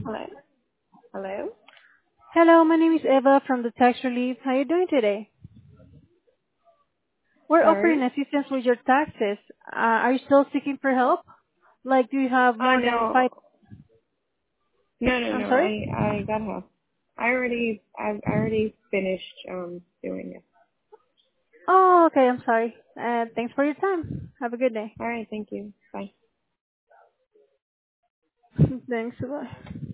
Hello? Hello? Hello, my name is Eva from the Tax Relief. How are you doing today? We're offering Sorry? assistance with your taxes. Are you still seeking for help? Like, do you have more than five? No. No, no, I'm no. sorry? I got help. I already finished doing it. Oh, okay, I'm sorry. Thanks for your time. Have a good day. All right, thank you. Bye. Thanks, bye.